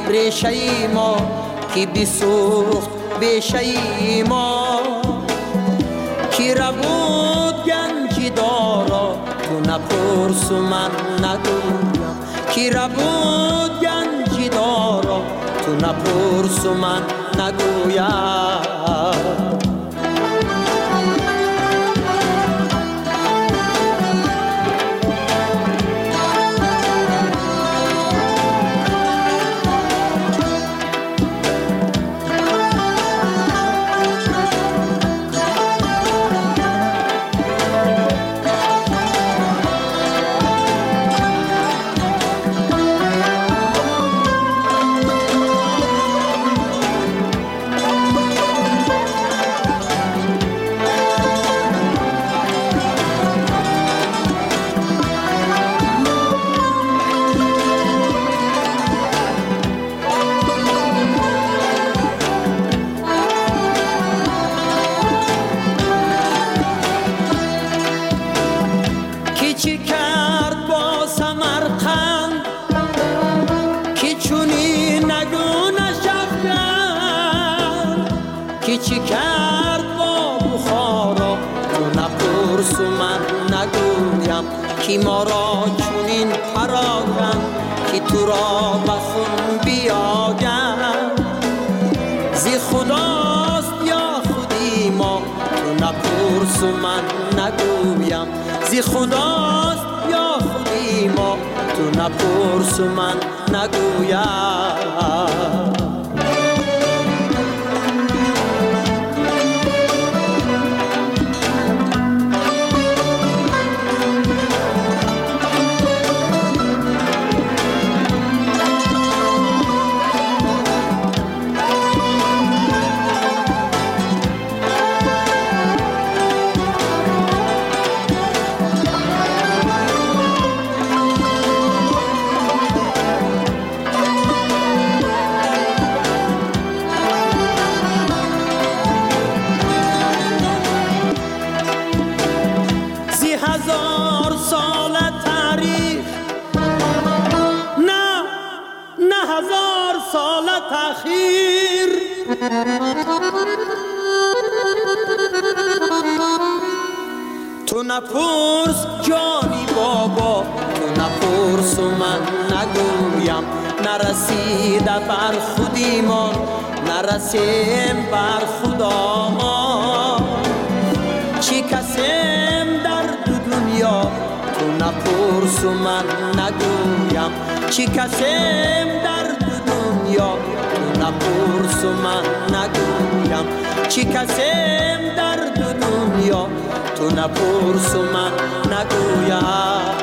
ریشه ما کی بسوخت بیشه ما کی را بود گنج دارا تو نپرس و من نگویم کی را بود گنج دارا تو نپرس و من نگویم چی کرد با بخارا تو نپرس و من نگویم کی ما را چونین پراکن کی تو را بخون بیاگن زی خداست یا خودی ما تو نپرس و من نگویم زی خداست یا خودی ما تو نپرس و من نگویم تو نپرس جانی بابا تو نپرس و من نگویم نرسیده بر خودیمان نرسیم بر خدا ما چی کسیم در دو دنیا تو نپرس و من نگویم چی کسیم در دو دنیا تو نپرس و من نگویم چی کسیم در دو دنیا تو نپرس و من نگویم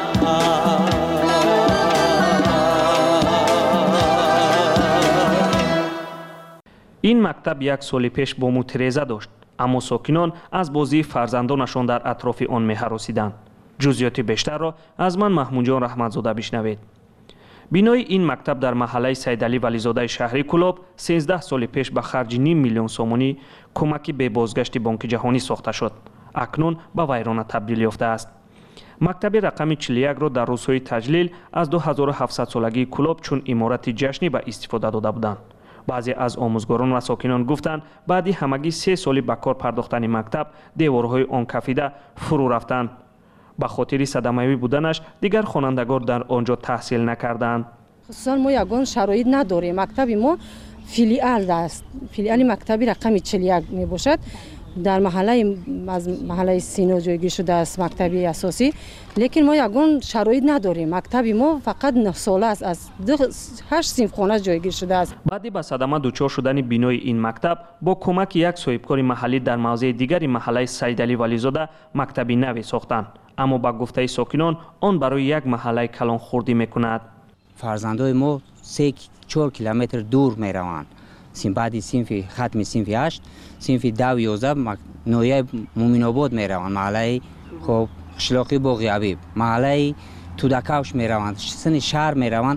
این مکتب یک سال پیش بوم تیرزه داشت، اما ساکنان از بازی فرزندانشان در اطراف آن می‌هراسیدند. جزئیات بیشتر را از من محمود جان رحمتزاده بشنوید. بینای این مکتب در محله سیدعلی ولیزاده شهری کلاب 13 سال پیش به خرج 5 میلیون سومانی کمکی به بازگشت بانک جهانی ساخته شد. اکنون به ویرانه تبدیل یافته است. مکتب رقم 41 را در روزهای تجلیل از 2700 سالگی کلاب چون عمارت جشنی به استفاده داده بودند. بعضی از آموزگاران و ساکنان گفتند بعدی همگی 3 سالی به کار پرداختن مکتب دیوارهای آن کفیده فرو رفتند. به خاطر صدمه‌ای بودنش دیگر خوانندگان در آنجا تحصیل نکردند. خصوصا ما یگان شرایط نداریم. مکتب ما فیلیال است. فیلیال مکتبی رقم 41 می باشد. در محله سینا جایگیر شده است مکتبی اساسی، لیکن ما یگان شرایط نداریم. مکتبی ما فقط 9 ساله است، از 8 صنف خانه جایگیر شده است. بعد به صدمه دچار شدن بینای این مکتب با کمک یک صاحبکار محلی در موضع دیگری محله سیدعلی ولیزاده مکتبی نوی ساختند، اما با گفته ساکنان آن برای یک محله کلان خوردی میکند. فرزندای ما 3-4 کیلومتر دور میروند. بعدی صنف ختم صنف 8 صنف 10-11 نویه مومن آباد میروند، محله خب قشلاقی باغی حبیب، محله تودکوش میروند، سن شهر میروند.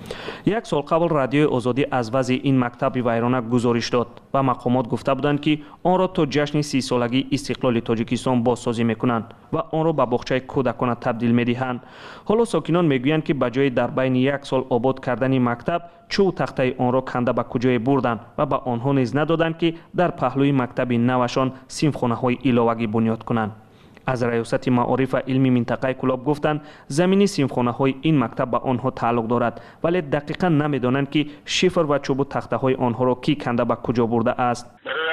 یک سال قبل رادیوی آزادی از وضع این مکتب ویرانه گزارش داد و مقامات گفته بودند که آن را تا جشن 30 سالگی استقلال تاجیکستان بازسازی میکنند و آن را به باغچه کودکان تبدیل میدهند. حالا ساکنان میگویند که به جای در بین یک سال آباد کردن مکتب چو تخته آن را کنده به کجای بردند و به آنها نیز ندادند که در پهلوی مکتب نوشان صنفخانه های علاوگی بنیاد کنند. از ریاست معارف علمی منطقه کلاب گفتند زمینی صنفخانه های این مکتب به آنها تعلق دارد ولی دقیقا نمیدانند که شифر و چوب و تخته های آنها را کی کنده به کجا برده است.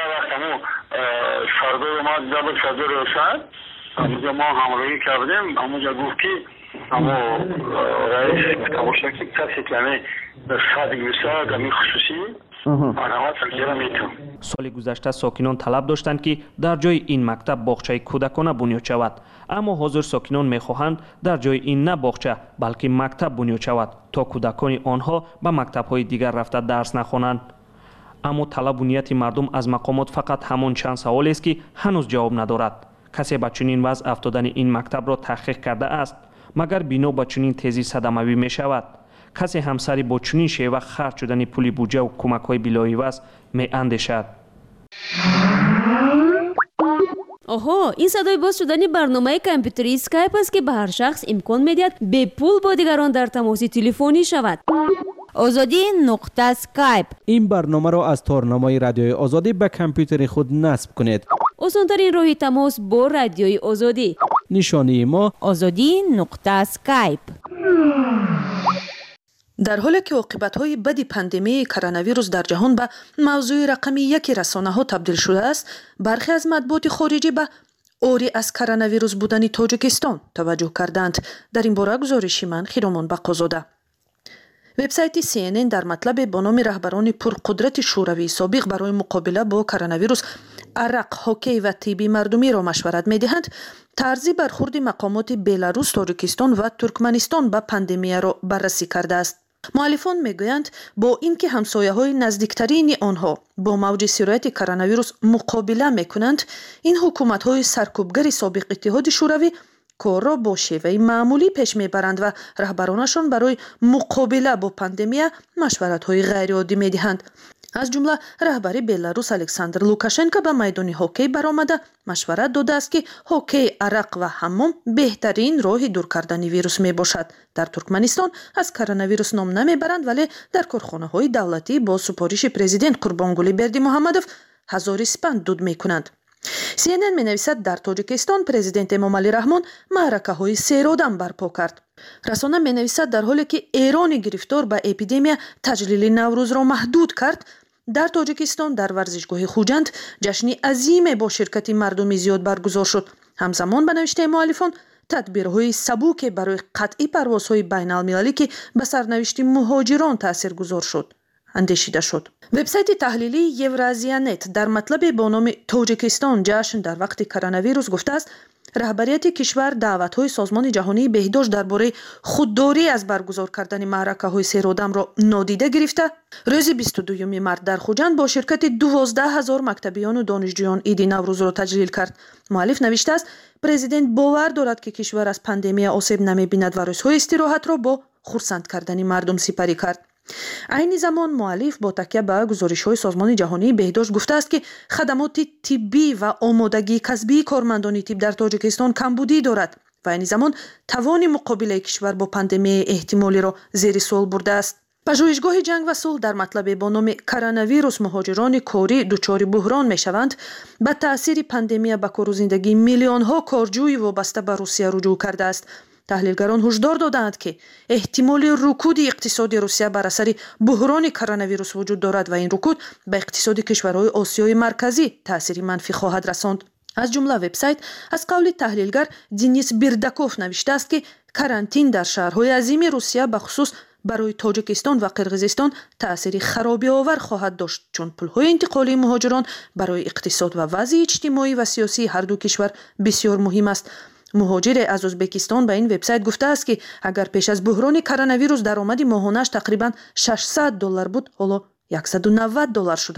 همونجا ما همراهی کردیم، همونجا گفت که اما رئیس کتابشناسی کسی که صادق میشه گمی خصوصی آنها تلگیره میتون. سال گذشته ساکنان طلب داشتند که در جای این مکتب باغچه کودکانه بنیاد شود، اما حاضر ساکنان میخواهند در جای این نه باغچه بلکه مکتب بنیاد شود تا کودکان آنها به مکتب‌های دیگر رفته درس نخوانند. اما طلب و نیت مردم از مقامات فقط همان چند سوال است که هنوز جواب ندارد. کسی با چنین وضع افتادن این مکتب را تحقیق کرده است؟ مگر بنا به چنین تیزی صدمه‌آوری می شود؟ کسی همسری با چنین شیوه خرج شدن پول بودجه و کمک‌های بلاعوض می اندیشد؟ آها، این صدای باز شدن برنامه کامپیوتری اسکایپ است که به هر شخص امکان می‌دهد به پول با دیگران در تماس تلفنی شود. آزادی نقطه اسکایپ. این برنامه را از تارنامه رادیوی آزادی به کامپیوتر خود نصب کنید. آسان‌ترین راه تماس با رادیوی آزادی. نشانی ما آزادی نقطه اسکایپ. در حالی که عاقبت‌های بد پاندمی کرونا ویروس در جهان به موضوع رقمی یک رسانه‌ها تبدیل شده است، برخی از مطبوعات خارجی به اوری از کرونا ویروس بودن تاجیکستان توجه کردند. در این باره گزارشی من خیرامان بقازاده. وبسایت CNN در مطلب با نام رهبران پرقدرت شوروی سابق برای مقابله با کرونا ویروس، عرق، هاکی و تیبی مردمی را مشورت می‌دهند طرزی برخورد مقامات بلاروس، تاجیکستان و ترکمنستان به پاندمی را بررسی کرده است. مؤلفان میگویند با اینکه همسایه‌های نزدیکترین آنها با موج سرایت کرونا ویروس مقابله می‌کنند، این حکومت‌های سرکوبگر سابق اتحاد شوروی کار را با شیوه معمولی پیش میبرند و رهبرانشان برای مقابله با پاندمی مشورت‌های غیرعادی میدهند. از جمله رهبر بلاروس الکساندر لوکاشنکو به میدان هاکی برآمده مشورت داده است که هاکی، عرق و حمام بهترین راه دور کردن ویروس می باشد. در ترکمنستان از کرونا ویروس نام نمیبرند ولی در کارخانه‌های دولتی با سفارش پرزیدنت قربانگولی بردیمحمدوف هزار اسپند دود میکنند. CNN می نویسد در تاجیکستان پرزیدنت امامعلی رحمان معرکه های سیرودم برپا کرد. رسانه می نویسد در حالی که ایران گرفتار به اپیدمی تجلیل نوروز را محدود کرد، در تاجیکستان در ورزشگاه خوجند جشن عظیم با شرکت مردمی زیاد برگزار شد. همزمان به نوشته مؤلفان تدبیرهای سبوک برای قطع پروازهای بین المللی که به سرنوشت مهاجران تاثیرگذار شد اندیشیده شد. وبسایت تحلیلی یورازیانت در مطلب با نام تاجیکستان جشن در وقت کرونا ویروس گفته است رهبریت کشور دعوت‌های سازمان جهانی بهداشت درباره خودداری از برگزار کردن معرکه‌های سیرودم را نادیده گرفته، روز 22 مارس در خوجند با شرکت 12,000 مکتبیان و دانشجویان عید نوروز را تجلیل کرد. مؤلف نوشته است پرزیدنت باور دارد که کشور از پاندمی آسیب نمی‌بیند و روزهای استراحت را با خرسند کردن مردم سپری کرد. عین زمان مؤلف با تکیه به گزارش‌های سازمان جهانی بهداشت گفته است که خدمات طبی و آمادگی کسبی کارمندان طب در تاجیکستان کمبودی دارد و عین زمان توان مقابله کشور با پاندمی احتمالی را زیر سوال برده است. پژوهشگاه جنگ و صلح در مطلب با نام کرونا ویروس مهاجران کاری دچار بحران میشوند به تاثیر پاندمی به کار و زندگی میلیون‌ها کارجوی وابسته به روسیه رجوع کرده است. تحلیلگران هشدار دادند که احتمال رکود اقتصادی روسیه بر اثر بحران کرونا ویروس وجود دارد و این رکود به اقتصاد کشورهای آسیای مرکزی تأثیر منفی خواهد رساند. از جمله وبسایت از قول تحلیلگر دینیس بیرداکوف نوشته است که کرانتین در شهرهای عظیم روسیه به خصوص برای تاجیکستان و قرقیزستان تأثیر خرابی آور خواهد داشت، چون پل‌های انتقالی مهاجران برای اقتصاد و وضع اجتماعی و سیاسی هر دو کشور بسیار مهم است. مهاجر از ازبکستان به این وبسایت گفته است که اگر پیش از بحران کرونا ویروس درآمد ماهانه‌اش تقریبا $600 بود، حالا $190 شده است.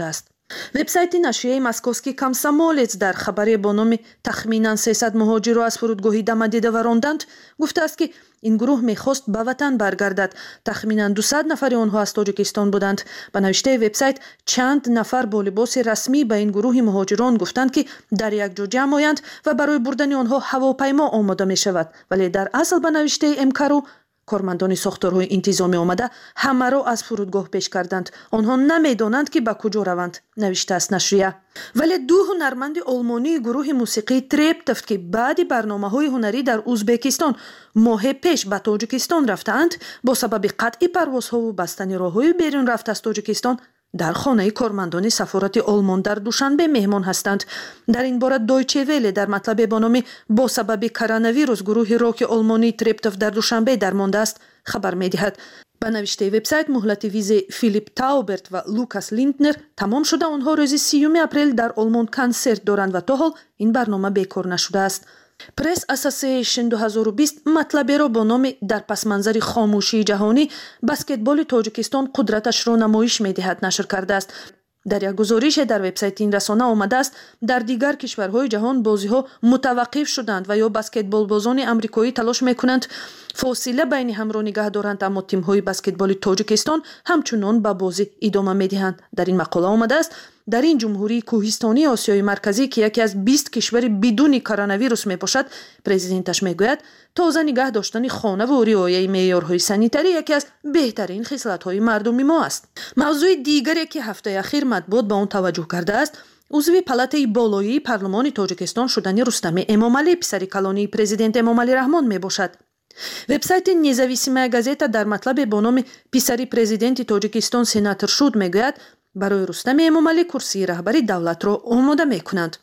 вебсайти нашрияи московский комсомолец дар хабаре бо номи тахминан 300 муҳоҷирро аз фурудгоҳи Дамадида варонданд гуфтааст, ки ин гурӯҳ мехост ба ватан баргардад. тахминан 200 нафари онҳо аз тоҷикистон буданд. ба навиштаи вебсайт, чанд нафар бо либоси расмӣ ба ин гурӯҳи муҳоҷирон гуфтанд, ки дар якҷо ҷамъ оянд ва барои бурдани онҳо ҳавопаймо омода мешавад. вале дар асл ба навиштаи мкру кормандони сохторҳои интизомӣ омада ҳамаро аз фурудгоҳ пеш карданд. онҳо намедонанд, ки ба куҷо раванд, навиштааст нашрия. вале ду ҳунарманди олмонии гурӯҳи мусиқии Трептов, ки баъди барномаҳои ҳунарӣ дар Узбекистон моҳе пеш ба Тоҷикистон рафтаанд, бо сабаби қатъи парвозҳову бастани роҳҳои берун рафт аз Тоҷикистон дар хонаи кормандони сафорати Олмон дар Душанбе меҳмон ҳастанд. дар ин бора Дойче Веле дар матлабе бо номи бо сабаби коронавирус гурӯҳи роки олмонии Трептов дар Душанбе дармондааст хабар медиҳад. ба навиштаи вебсайт, муҳлати визаи Филипп Тауберт ва Лукас Линднер тамом шуда, онҳо рӯзи 30 апрел дар Олмон консерт доранд ва то ҳол ин барнома бекор нашудааст. Press Association 2020 матлаберо бо номи дар пасманзари хомӯшии ҷаҳонӣ баскетболи Тоҷикистон қудраташро намоиш медиҳад нашр кардааст. дар як гузорише дар вебсайти ин расона омадааст, дар дигар кишварҳои ҷаҳон бозиҳо мутаваққиф шуданд ва ё баскетболбозони амрикоӣ талош мекунанд фосила байни ҳамро нигаҳ доранд, аммо тимҳои баскетболи Тоҷикистон ҳамчунон ба бозӣ идома медиҳанд. дар ин мақола омадааст, дар ин ҷумҳурии кӯҳистонии Осиёи марказӣ, ки яке аз 20 кишвари бидуни коронавирус мебошад, президенташ мегӯяд, тоза нигаҳ доштани хонаву риояи меъёрҳои санитарӣ яке аз беҳтарин хислатҳои мардуми мо аст. мавзӯи дигаре, ки ҳафтаи ахир матбуот ба он таваҷҷӯҳ кардааст, узви палатаи болоии парлумони Тоҷикистон шудани Рустами Эмомалӣ, писари калонии президент Эмомалӣ Раҳмон мебошад. вебсайти Независимая газета дар матлабе бо номи писари президенти Тоҷикистон сенатор шуд мегӯяд, барои Рустами Эмомалӣ курсии раҳбари давлатро омода мекунанд.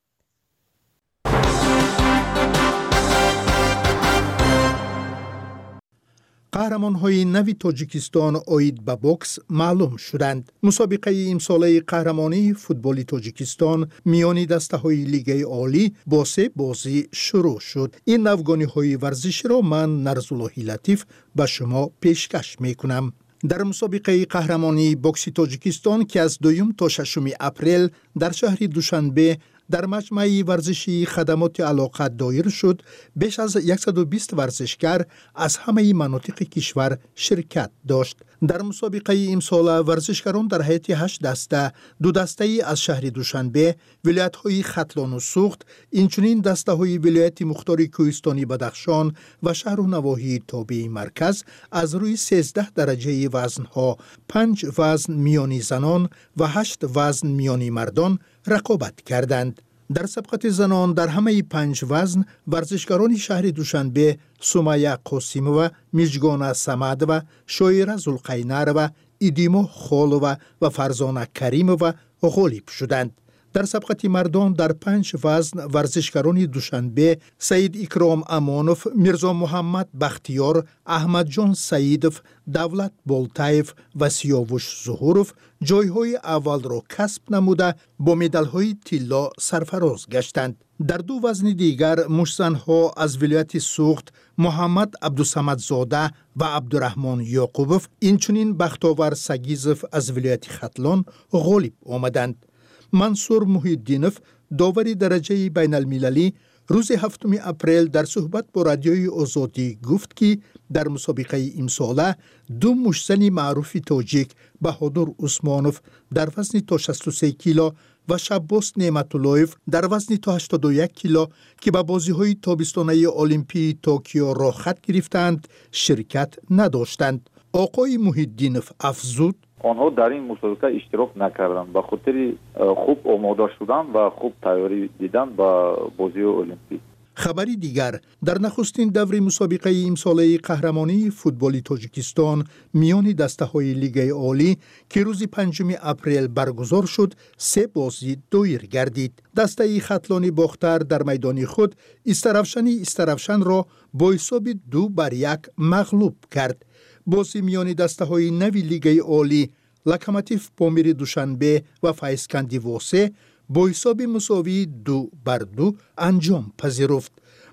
қаҳрамонҳои нави Тоҷикистон оид ба бокс маълум шуданд. мусобиқаи имсолаи қаҳрамонии футболи Тоҷикистон миёни дастаҳои Лигаи олӣ бо 3 бозӣ шурӯъ шуд. ин навгониҳои варзиширо ман Нарзуллоҳи Латиф ба шумо пешкаш мекунам. дар мусобиқаи қаҳрамонии бокси Тоҷикистон, ки аз 2 то 6 апрел дар шаҳри Душанбе дар маҷмаи варзишии хадамоти алоқа доир шуд, беш аз 120 варзишгар аз ҳамаи манотиқи кишвар ширкат дошт. дар мусобиқаи имсола варзишгарон дар ҳайати 8 даста, 2 дастаи аз шаҳри Душанбе, вилоятҳои Хатлону Суғд, инчунин дастаҳои вилояти Мухтори Кӯҳистони Бадахшон ва шаҳру навоҳии тобеи марказ аз рӯи 13 дараҷаи вазнҳо, 5 вазн миёни занон ва 8 вазн миёни мардон рақобат карданд. дар сабқати занон дар ҳамаи 5 вазн варзишгарони шаҳри Душанбе Сумая Қосимова, Миҷгона Самадова, Шоира Зулқайнарова, Идимо Холова ва Фарзона Каримова ғолиб шуданд. дар сабқати мардон дар 5 вазн варзишгарони Душанбе Саид Икром Амонов, Мирзо Муҳаммад Бахтиёр, Аҳмадҷон Саидов, Давлат Болтаев ва Сиёвуш Зуҳуров ҷойҳои аввалро касб намуда бо медалҳои тилло сарфароз гаштанд. дар 2 вазни дигар мушзанҳо аз вилояти Суғд Муҳаммад Абдусамадзода ва Абдураҳмон Ёқубов, инчунин Бахтовар Сагизов аз вилояти Хатлон ғолиб омаданд. Мансур Муҳиддинов, довари дараҷаи байналмилалӣ, рӯзи 7 апрел дар суҳбат бо радиои Озодӣ гуфт, ки дар мусобиқаи имсола 2 мушзани маъруфи тоҷик Баҳодур Усмонов дар вазни то 63 кило ва Шаббос Неъматуллоев дар вазни то 81 кило, ки ба бозиҳои тобистонаи Олимпии Токио рохат гирифтанд, ширкат надоштанд. оқои Муҳиддинов афзуд: онҳо дар ин мусобиқа иштирок накарданд ба хотири хуб омода шудан ва хуб тайёрӣ дидан ба бозиҳои олимпӣ. хабари дигар, дар нахустин даври мусобиқаи имсолаи қаҳрамонии футболи Тоҷикистон миёни дастаҳои Лигаи олӣ, ки рӯзи 5 апрел баргузор шуд, 3 бозӣ доир гардид. дастаи Хатлони Бохтар дар майдони худ Истаравшани Истаравшанро бо ҳисоби 2-1 мағлуб кард. бозӣ миёни дастаҳои нави Лигаи олӣ Локомотив Помири Душанбе ва Файзканди Восе бо ҳисоби мусовии 2-2 анҷом пазируфт.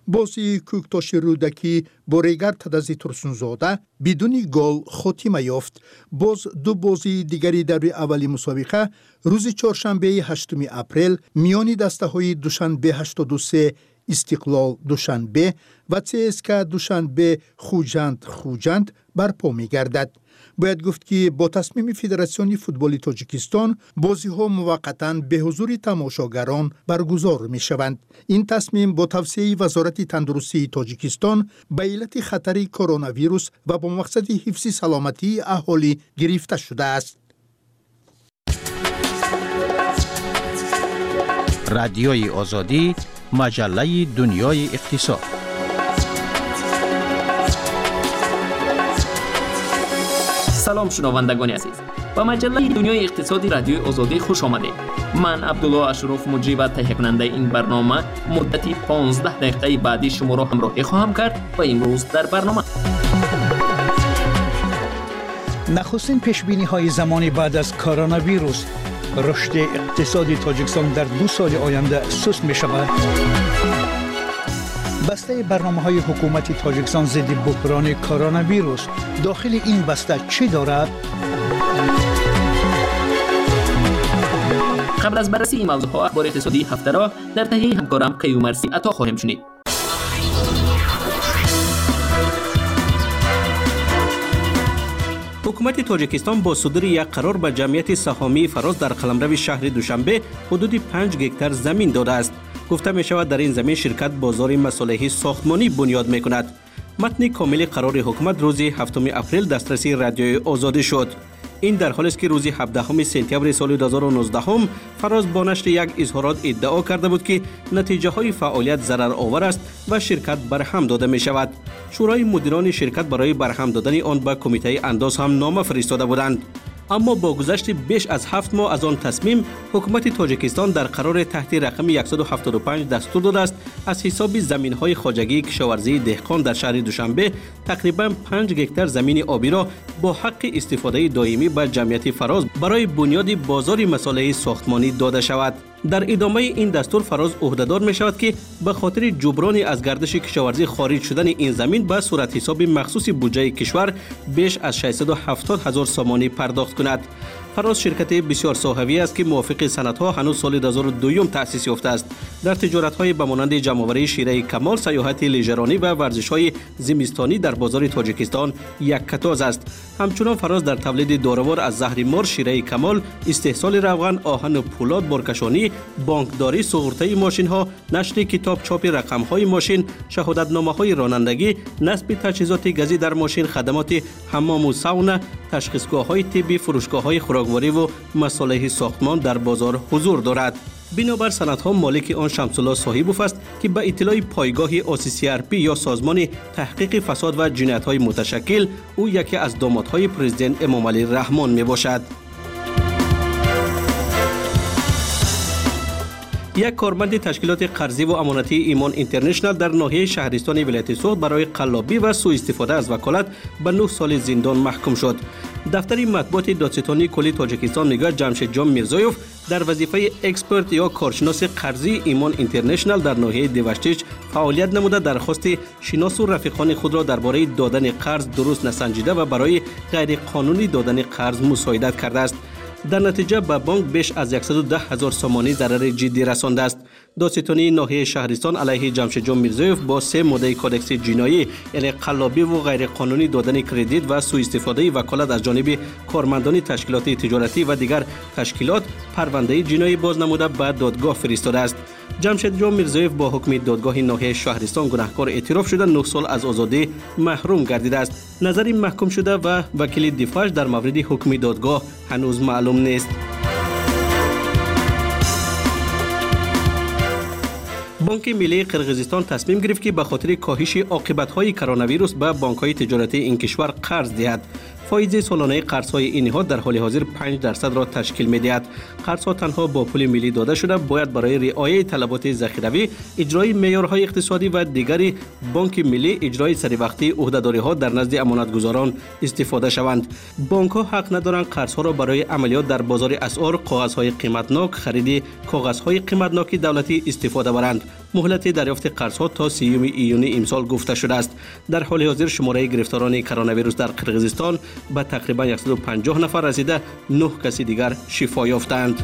بازی کوکتاش رودکی با ریگر تدزی ترسونزاده بدون گل خاتمه یافت. باز دو بازی دیگری در اولی مسابقه روز چهارشنبه 8 اپریل میان دسته‌های دوشنبه 83 استقلال دوشنبه و CSKA دوشنبه خوجند برپا می گردد. باید گفت که با تصمیم فدراسیون فوتبال تاجیکستان بازی ها موقتاً به حضور تماشاگران برگزار می شوند. این تصمیم با توصیه وزارت تندرستی تاجیکستان به علت خطر کرونا ویروس و با مقصد حفظ سلامتی اهالی گرفته شده است. رادیوی آزادی، مجله دنیای اقتصاد. سلام شنوندگان عزیز، با مجله دنیای اقتصادی رادیوی آزادی خوش آمدید. من عبدالله اشرف مجری و تهیه کننده این برنامه مدتی 15 دقیقه بعدی شما را همراهی خواهم کرد و امروز در برنامه نخستین پیشبینی های زمانی بعد از کرونا ویروس، رشد اقتصادی تاجیکستان در 2 سال آینده سست می شود. بسته برنامه های حکومت تاجیکستان ضد بحران کرونا ویروس داخل این بسته چی دارد؟ قبل از بررسی این موضوع ها اخبار اقتصادی هفته را در تهیه همکارم کیومرثی عطا خواهیم شنید. حکومت تاجیکستان با صدور یک قرار به جمعیت سهامی فراز در قلمرو شهر دوشنبه حدود 5 هکتار زمین داده است. گفته می شود در این زمین شرکت بازار مصالح ساختمانی بنیاد می کند. متن کامل قرار حکومت روز 7 اپریل دسترسی رادیوی آزادی شد. این در حالی است که روز 17 سپتامبر سال 2019 فراز با نشر یک اظهارات ادعا کرده بود که نتیجه های فعالیت ضرر آور است و شرکت برهم داده می شود. شورای مدیران شرکت برای برهم دادن آن به کمیته انداز هم نامه فرستاده بودند. اما با گذشت بیش از 7 ماه از آن تصمیم، حکومت تاجیکستان در قرار تحت رقم 175 دستور داده است از حساب زمین‌های خواجگی کشاورزی دهقان در شهر دوشنبه تقریباً 5 هکتار زمین آبی را با حق استفاده دائمی به جمعیت فراز برای بنیاد بازار مصالح ساختمانی داده شود. در ادامه این دستور فراز عهدهدار می شود که به خاطر جبران از گردش کشاورزی خارج شدن این زمین به صورت حساب مخصوص بودجه کشور بیش از 670,000 سامانی پرداخت کند. فراز شرکت بسیار ساحوی است که موافق سندها هنوز سال 2002 تأسیس یافته است. در تجارت‌های به مانند جمع‌آوری شیره کمال، سیاحت لیژرانی و ورزش‌های زمستانی در بازار تاجیکستان یک کتاز است. همچنان فراز در تولید داروار از زهر مار، شیره کمال، استحصال روغن، آهن و پولاد، بارکشانی، بانکداری، سوغورته ماشین‌ها، نشر کتاب، چاپ رقم‌های ماشین، شهادتنامه‌های رانندگی، نصب تجهیزات گازی در ماشین، خدمات حمام و ساونا، تشخیصگاه‌های طبی، فروشگاه‌های خوراکواری و مصالح ساختمان در بازار حضور دارد. بنابر سندها مالک آن شمس‌الله صاحبوف است که به اطلاع پایگاه OCCRP یا سازمان تحقیق فساد و جنایت‌های متشکل، او یکی از دامادهای پرزیدنت امامعلی رحمان میباشد. یک کارمند تشکیلات قرضی و امانتی ایمان اینترنشنال در ناحیه شهرستان ولایت سوخت برای قلابی و سوء استفاده از وکالت به 9 سال زندان محکوم شد. دفتر مطبوعات دادستانی کلی تاجیکستان میگوید جمشید جان میرزایوف در وظیفه اکسپرت یا کارشناس قرضی ایمان اینترنشنال در ناحیه دیوشتیچ فعالیت نموده درخواست شناس و رفیقان خود را درباره دادن قرض درست نسنجیده و برای غیر قانونی دادن قرض مساعدت کرده است. در نتیجه به بانک بیش از 110,000 سامانی ضرر جدی رسانده است. دادستانی ناحیه شهرستان علیه جمشید جان میرزایوف با 3 ماده کودکس جنایی یعنی قلابی و غیر قانونی دادن کردیت و سوء استفاده وکالت از جانب کارمندان تشکیلات تجارتی و دیگر تشکیلات پرونده جنایی باز نموده به دادگاه فرستاده است. جمشید جان میرزایوف با حکم دادگاه ناحیه شهرستان گناهکار اعتراف شده 9 سال از آزادی محروم گردیده است. نظر محکوم شده و وکیل دفاعش در مورد حکم دادگاه هنوز معلوم نیست. بانک ملی قرقیزستان تصمیم گرفت که به خاطر کاهش عاقبت‌های کرونا ویروس به بانک‌های تجارتی این کشور قرض دهد. فایز سالانه قرض‌های این نهاد در حال حاضر 5% را تشکیل می‌دهد. قرض‌ها تنها با پول ملی داده شده باید برای رعایت طلبات ذخیروی، اجرای معیارهای اقتصادی و دیگر بانک ملی اجرای سریوقتی عهده‌داری‌ها در نزد امانتگزاران استفاده شوند. بانک‌ها حق ندارند قرض‌ها را برای عملیات در بازار اسعار، کاغذهای قیمتناک، خرید کاغذهای قیمتناک دولتی استفاده برند. مهلت دریافت قرضها تا 30 ایون امسال گفته شده است. در حال حاضر شماره گرفتاران کرونا ویروس در قرقیزستان به تقریبا 150 نفر رسیده، 9 کسی دیگر شفا یافتند.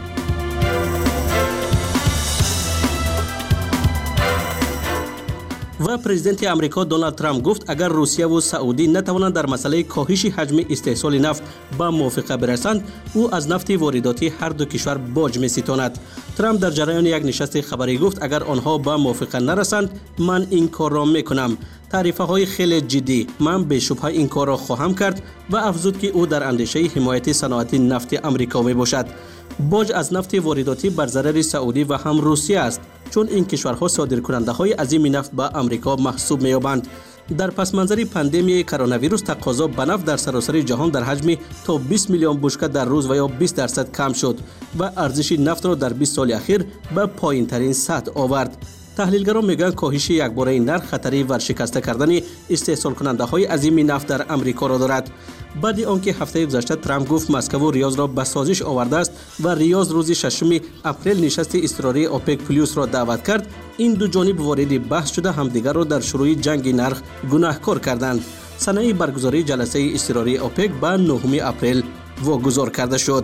و پرزیدنت امریکا دونالد ترامپ گفت اگر روسیه و سعودی نتوانند در مسئله کاهش حجم استحصال نفت به موافقه برسند، او از نفت وارداتی هر دو کشور باج می‌ستاند. ترامپ در جریان یک نشست خبری گفت اگر آنها به موافقه نرسند من این کار را میکنم. تعریفه های خیلی جدی، من به شبهه این کار را خواهم کرد و افزود که او در اندیشه حمایت صنعت نفت امریکا می باشد. باج از نفت وارداتی بر ضرر سعودی و هم روسیه است، چون این کشورها صادرکننده های عظیم نفت به امریکا محسوب می‌یابند. در پس منظر پاندمی کرونا ویروس تقاضا به نفت در سراسر جهان در حجم تا 20 میلیون بشکه در روز و یا 20% کم شد و ارزش نفت را در 20 سال اخیر به پایین‌ترین سطح آورد. تحلیلگران میگن کاهش یکباره نرخ خطری ورشکسته کردن استحصال کننده های عظیم نفت در امریکا را دارد. بعد آنکه هفته گذشته ترامپ گفت مسکو و ریاض را به سازش آورده است و ریاض روز 6 اپریل نشست اضطراری اوپک پلیس را دعوت کرد، این دو جانب وارد بحث شده همدیگر را در شروع جنگ نرخ گناهکار کردند. سنه برگزاری جلسه اضطراری اوپک به 9 اپریل واگذار کرده شد.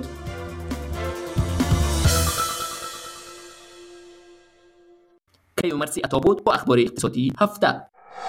کیومرثی عطابود با اخبار اقتصادی هفته.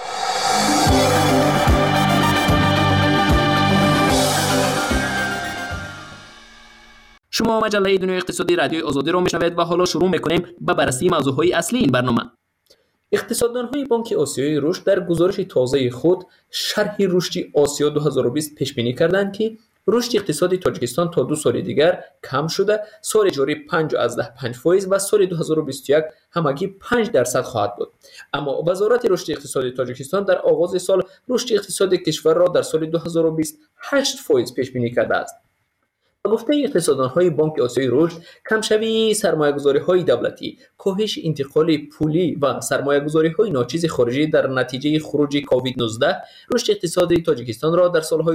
شما مجله دنیای اقتصادی رادیوی آزادی را میشنوید و حالا شروع میکنیم به بررسی موضوعهای اصلی این برنامه. اقتصاددان‌های بانک آسیای رشد در گزارش تازه خود شرح رشد آسیا 2020 پیش بینی کردند که رشد اقتصادی تاجیکستان تا 2 سال دیگر کم شده، سال جاری 5.5% و سال 2021 همگی 5% خواهد بود. اما وزارت رشد اقتصادی تاجیکستان در آغاز سال رشد اقتصادی کشور را در سال 2020 8% پیش بینی کرده است. به گفته اقتصاددان‌های بانک آسیای رشد، کمشوی سرمایه‌گذاری‌های دولتی، کاهش انتقال پولی و سرمایه‌گذاری‌های ناچیز خارجی در نتیجه خروج کووید 19 رشد اقتصادی تاجیکستان را در سال‌های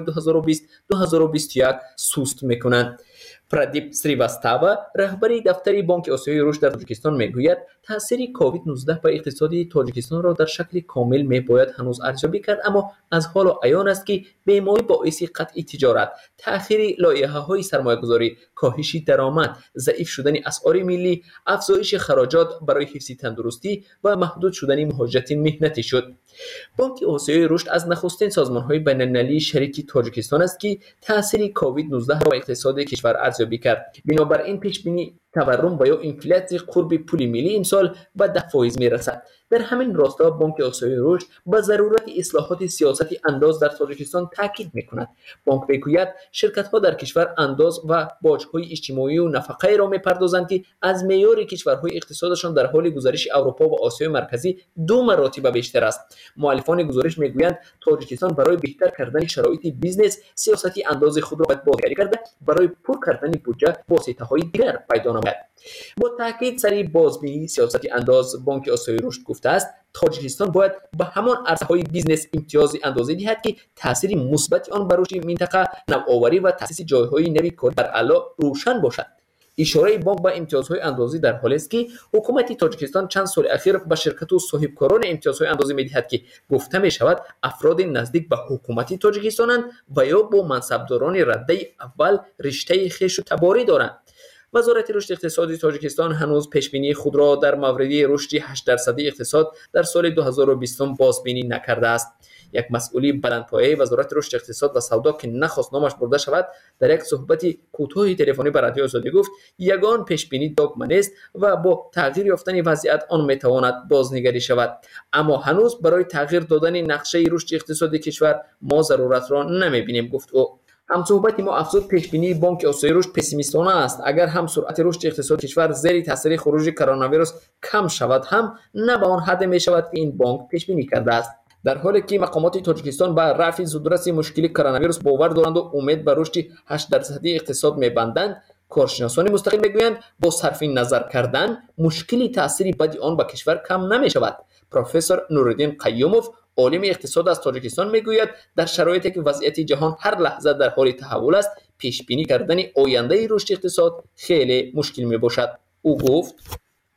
2020-2021 سست می‌کنند. پردیپ سریواستاوا، رهبر دفتر بانک آسیای رشد در تاجیکستان میگوید تاثیر کووید 19 بر اقتصادی تاجیکستان را در شکل کامل میباید هنوز ارزیابی کرد، اما از حال عیان است که بیماری باعث قطع تجارت، تأخیر لایحه‌های سرمایه‌گذاری، کاهش درآمد، ضعیف شدن اسعار ملی، افزایش خراجات برای حفظ تندرستی و محدود شدن مهاجرت مهنتی شد. بانک آسیای رشد از نخستین سازمان‌های بین‌المللی شریک تاجیکستان است که تأثیر کووید 19 را بر اقتصاد کشور ارزیابی کرد. بنابراین پیش بینی تورم و یا انفلاسی قرب پول ملی امسال به 10% میرسد. در همین راستا بانک آسیای رشد به ضرورت اصلاحات سیاست انداز در تاجیکستان تاکید میکند. بانک میگوید شرکت‌ها در کشور انداز و باج‌های اجتماعی و نفقه را میپردازند که از معیار کشورهای اقتصادشان در حال گزارش اروپا و آسیای مرکزی 2 مراتب بیشتر است. مؤلفان گزارش میگویند تاجیکستان برای بهتر کردن شرایط بیزنس سیاست انداز خود را باید بازگیری کرده، برای پر کردن بودجه واسطه‌های دیگر پیدا نماید. با تاکید سری بازبینی سیاست انداز بانک آسیای رشد گفته است تاجیکستان باید به همان عرصه‌های بیزنس امتیاز اندازه دهد که تاثیر مثبت آن بر رشد منطقه، نوآوری و تأسیس جایهای نوی کاری بر اعلی روشن باشد. اشاره بانک به امتیازهای اندازی در حالی است که حکومت تاجیکستان چند سال اخیر به شرکت و صاحبکاران امتیازهای اندازی می‌دهد که گفته می‌شود افراد نزدیک به حکومت تاجیکستانند و یا با منصبداران رده اول رشته خویش و تباری دارند. وزارت رشد اقتصادی تاجیکستان هنوز پیشبینی خود را در مورد رشد 8% اقتصاد در سال 2020 بازبینی نکرده است. یک مسئولی بلندپایه وزارت رشد اقتصاد و سودا که نخواست نامش برده شود در یک صحبت کوتاه تلفنی با رادیو آزادی گفت یگان پیشبینی دگمه نیست و با تغییر یافتن وضعیت آن میتواند بازنگری شود، اما هنوز برای تغییر دادن نقشه رشد اقتصادی کشور ما ضرورت را نمیبینیم، گفت او. همصحبت ما افزود پیشبینی بانک آسیای رشد پسیمیستانه است. اگر هم سرعت رشد اقتصاد کشور زیر تاثیر خروج کرونا ویروس کم شود هم نه به آن حد می شود که این بانک پیشبینی کرده است. در حالی که مقامات تاجیکستان به رفع زودرس مشکل کرونا ویروس باور دارند و امید به رشد 8% اقتصاد می‌بندند، کارشناسان مستقل میگویند با صرف نظر کردن مشکلی تأثیری بدی آن به کشور کم نمی شود. پروفسور نورالدین قیوموف عالم اقتصاد از تاجیکستان میگوید در شرایطی که وضعیت جهان هر لحظه در حال تحول است پیش بینی کردن آینده رشد اقتصاد خیلی مشکل می باشد. او گفت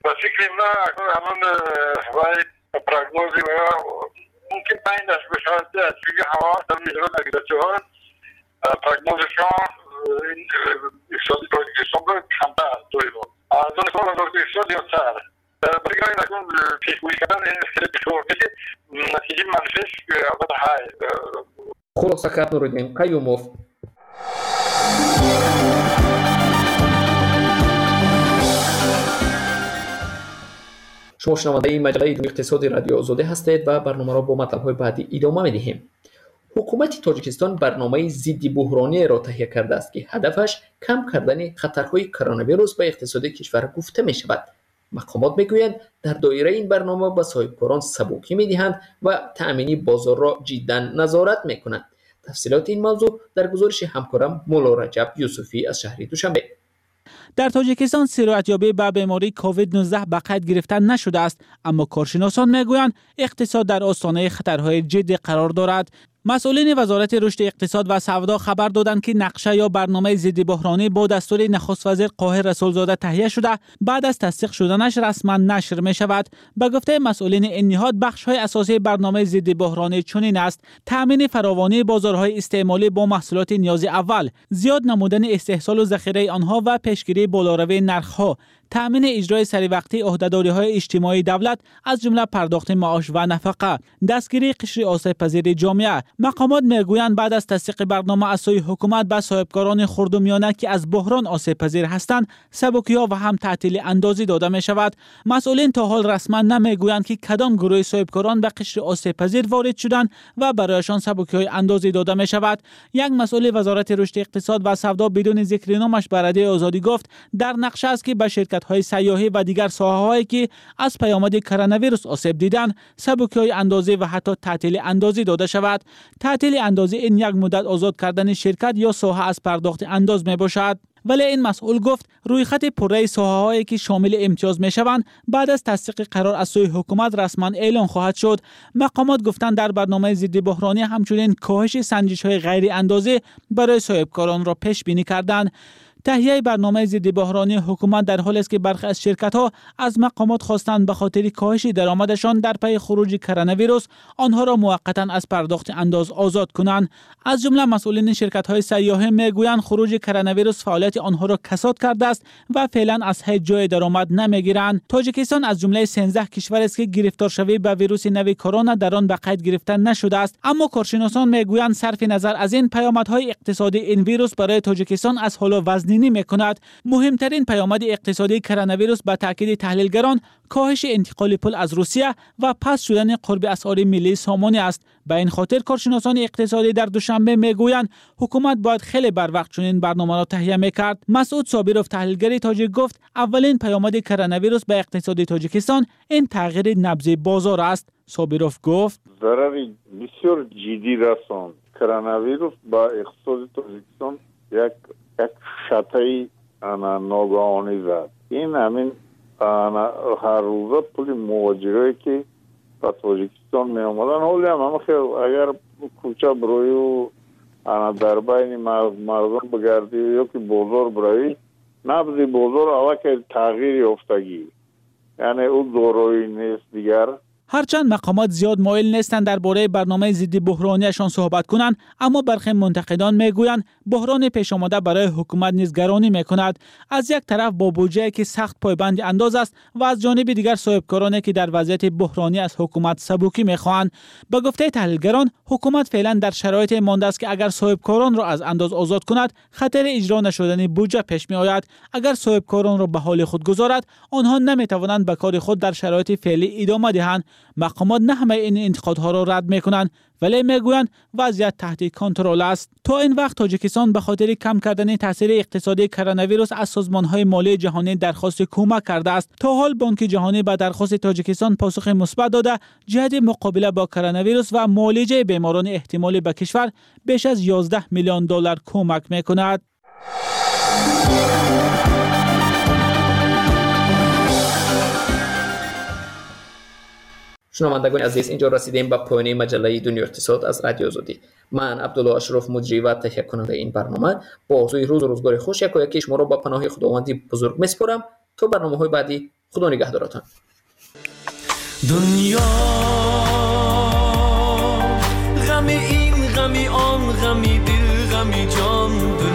به فکر ما الان وای پروگنوزی و ممکن پایینش بشود چون هوا در میزان نگیرچهان پروگنوزشان اقتصادی تاجیکستان به کمتر توی بود از اون سال از اقتصادی یا سر برای نکن پیشگویی کردن این خیلی بشور که نتیجه منفیش البته های خلاصه کرد نورالدین قیوموف. شما شنونده این مجله دنیای اقتصادی رادیو آزادی هستید و برنامه را با مطلب‌های بعدی ادامه می‌دهیم. حکومت تاجیکستان برنامه ضد بحرانی را تهیه کرده است که هدفش کم کردن خطرهای کرونا ویروس به اقتصاد کشور گفته می‌شود. مقامات میگویند در دایره این برنامه به صاحبکاران سبوکی می‌دهند و تأمین بازار را جداً نظارت می‌کنند. تفصیلات این موضوع در گزارش همکارم مولا رجب یوسفی از شهر دوشنبه. در تاجیکستان سرایت‌یابی به بیماری کووید 19 به قید گرفته نشده است، اما کارشناسان میگویند اقتصاد در آستانه خطرهای جدی قرار دارد. مسئولین وزارت رشد اقتصاد و سودا خبر دادند که نقشه یا برنامه ضد بحرانی با دستور نخست وزیر قاهر رسولزاده تهیه شده بعد از تصدیق شدنش رسما نشر می شود. به گفته مسئولین این نهاد بخش‌های اساسی برنامه ضد بحرانی چنین است: تامین فراوانی بازارهای استعمالی با محصولات نیاز اول، زیاد نمودن استحصال و ذخیره آنها و پیشگیری بالاروی نرخ‌ها، تأمین اجرای سریع عهده‌داری‌های اجتماعی دولت از جمله پرداخت معاش و نفقه، دستگیری قشر آسیب‌پذیر جامعه. مقامات میگویند بعد از تصدیق برنامه از سوی حکومت به صاحبکاران خرد و میانه که از بحران آسیب‌پذیر هستند سبکی‌ها و هم تعطیل اندازی داده می شود. مسئولین تا حال رسما نمیگویند که کدام گروه صاحبکاران به قشر آسیب‌پذیر وارد شدند و برایشان سبکی‌های اندازی داده می شود. یک مسئول وزارت رشد اقتصاد و سودا بدون ذکر نامش به رادیو آزادی گفت در نقشه است که به شرکت‌های سیاحی و دیگر ساحه‌هایی که از پیامد کرونا ویروس آسیب دیدند سبکی‌های اندازی و حتی تعطیل اندازی داده شود. تعطیل اندازی این یک مدت آزاد کردن شرکت یا ساحه از پرداخت انداز می باشد. ولی این مسئول گفت روی خط پره ساحه‌هایی که شامل امتیاز می‌شوند بعد از تصدیق قرار از سوی حکومت رسما اعلام خواهد شد. مقامات گفتند در برنامه ضد بحرانی همچنین کاهش سنجش‌های غیر اندازه برای صاحبکاران را پیش بینی کردند. تهیه برنامه ضد بحرانی حکومت در حالی است که برخی از شرکت‌ها از مقامات خواستند به خاطر کاهش درآمدشان در پی خروج کرونا ویروس آنها را موقتا از پرداخت انداز آزاد کنند. از جمله مسئولین شرکت‌های سیاحی میگویند خروج کرونا ویروس فعالیت آنها را کساد کرده است و فعلا از هیچ جای درآمد نمیگیرند. تاجیکستان از جمله 13 کشور است که گرفتار شوی به ویروس نو کرونا در آن به قید گرفته نشده است، اما کارشناسان میگویند صرف نظر از این پیامدهای اقتصادی این ویروس برای تاجیکستان از حال وزنی می‌کند. مهمترین پیامد اقتصادی کرونا ویروس به تاکید تحلیلگران کاهش انتقال پول از روسیه و پس شدن قرب اسعار ملی سامانی است. به این خاطر کارشناسان اقتصادی در دوشنبه میگویند حکومت باید خیلی بر وقت چنین برنامه را تهیه میکرد. مسعود صابروف تحلیلگر تاجیک گفت اولین پیامد کرونا ویروس به اقتصاد تاجیکستان این تغییر نبض بازار است. صابروف گفت ضرر بسیار جدی رساند. کرونا ویروس با اقتصاد تاجیکستان یک شتای ناگهانی زد. این همین هر روزه پول مهاجرایی که به تاجیکستان می آمدن حالی هم خیلی اگر کوچه بروی و در بین مردم بگردی یا که بازار بروی نبض بازار اول که تغییر یافتگی یعنی او دارایی نیست دیگر. هرچند مقامات زیاد مایل نیستند درباره برنامه ضد بحرانیشان صحبت کنند، اما برخی منتقدان میگویند بحران پیش آمده برای حکومت نیز گرانی میکند. از یک طرف با بودجه که سخت پایبند انداز است و از جانب دیگر صاحبکارانی که در وضعیت بحرانی از حکومت سبوکی میخواهند. به گفته تحلیلگران حکومت فعلا در شرایط مانده است که اگر صاحبکاران را از انداز آزاد کند خطر اجرا نشدن بودجه پیش می آید. اگر صاحبکاران را به حال خود گذارد آنها نمیتوانند به کار خود در شرایط فعلی ادامه دهند. مقامات نه همه این انتقادها را رد میکنند ولی میگویند وضعیت تحت کنترل است. تا این وقت تاجیکستان به خاطر کم کردن تاثیر اقتصادی کرونا ویروس از سازمان‌های مالی جهانی درخواست کمک کرده است. تا حال بانک جهانی به درخواست تاجیکستان پاسخ مثبت داده جهت مقابله با کرونا ویروس و معالجه بیماران احتمالی به کشور بیش از 11 میلیون دلار کمک میکند. شنوندگان عزیز، اینجا رسیدیم به پایان مجله دنیای اقتصاد از رادیو آزادی. من عبدالله اشرف مجری و تهیه کننده این برنامه با آرزوی روز و روزگار خوش یکایک شما را به پناه خداوند بزرگ میسپارم. تا برنامه‌های بعدی خدا نگهدارتان. دنیا غم این غمی آن غمی دل غمی جان